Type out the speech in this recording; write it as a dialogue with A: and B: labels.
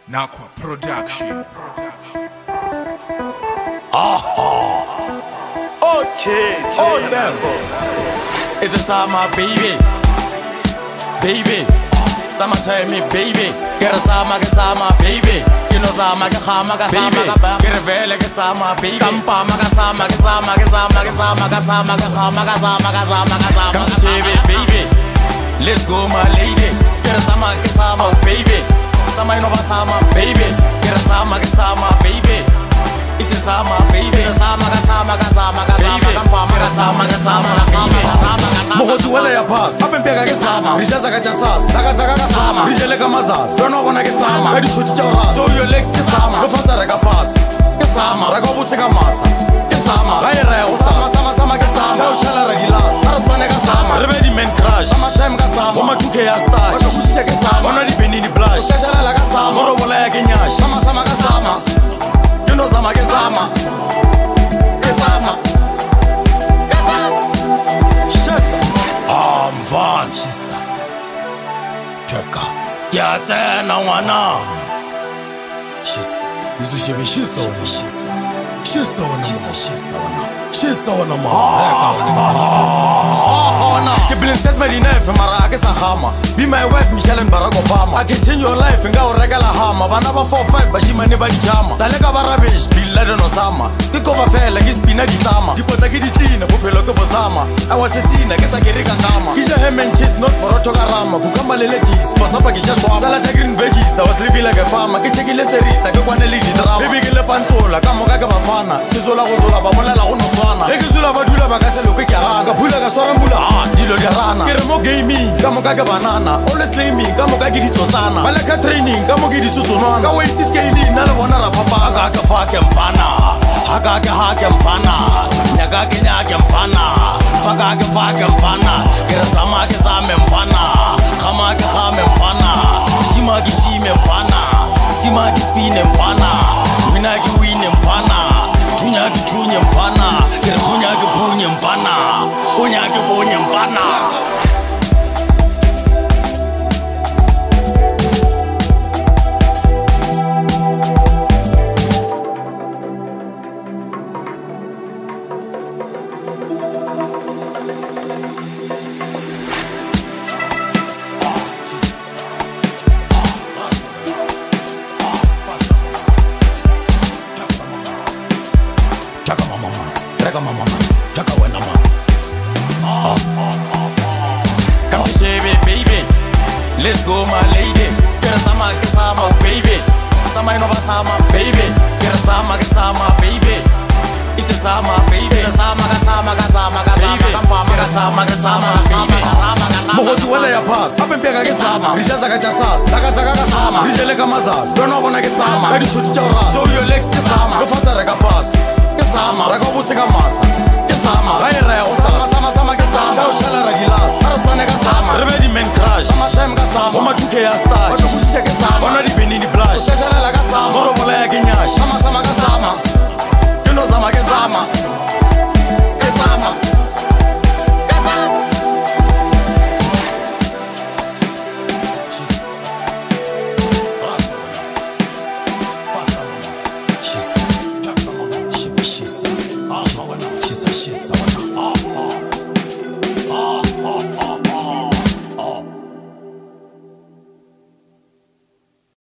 A: Nakwa Production.
B: Oh damn. It's a summer baby. Baby. Summertime me baby. Get a summer baby. You know summer baby. Get a vele summer baby. Kampa summer Come to baby. Let's go my lady. Get a summer baby. Summer no summer baby. Get a summer baby. It's a summer baby. It's a summer Mohotu wala ya pass. Apempeka ke sama. Rishaza ka chasas. Zaka ka sama. Rijele ka mazas. Don't wanna ke sama. Ka dishuti cha ras. Show your legs ke sama. Lo fatsa re ka fast. Ke sama. Ra ka buse ka masa. Ke sama. Ga era ya usasa. Sama ke sama. Ka ushala ra gilas. Arasbane ka sama. Ready men crash. Sama time ka sama. Oma 2K ya stash. Ka kushisha ke sama. Ona di benini blush. Shashala la ka sama. Moro bola ya ke nyash. Sama ka sama. You know sama ke sama. Ke sama. Van Shisa Teka Yatena wana Shisa Bizu shebe shisa wana Shisa Shisa wana Shisa wana Kibili statement in F Marake Sahama Be my wife Michelle and Barack Obama I can change your life and go regular hama Banaba 4-5 Bashima never di jama Saleka barabish Bin Laden Osama Kikova fela Kispina di tama Kipota kidi china Pupelo kubosama I was a sinner Kesa kirika kama Kisha ham and cheese Not poroto karama Kukamba lele cheese Pasapa kisha shwama Salata green veggies I was living like a farmer Kichekile serisa Kukwane lidi drama Baby kile pantola Kamo kake bafana Kizola kuzola Bamolela unoswana Ekizula badula Bakaselo kikya Kapula kaswara mbula Dilo di rana Kiremo gaming Kamo kake banana Always claiming Kamo kake di totana Balaka training Kamo kidi tutunwana Kawaiti scaling Nala wana rapapa Agake fake mfana Hake mfana Nyake mfana Fake mfana Kira samake mfana Khame mfana Shime mfana Stimaki spine mfana Winaki wine mfana Tunyaki mfana Kira punye mfana Unyaki mfana Come to baby. Let's go my lady. Get a sama baby. Sama no sama baby. Get a sama baby. It's a sama baby. It's a sama baby. Mohotu wala ya pass. Apempeka ke sama. Rishaza ka chasas. Zaka ka sama. Rijele ka mazas. Don't wanna ke sama. Ka dishuti cha ras. Show your legs ke sama. Lo fatsa re ka fast. Ke sama. Ra ka buse ka masa. Ke sama. Ga era ya usasa. Sama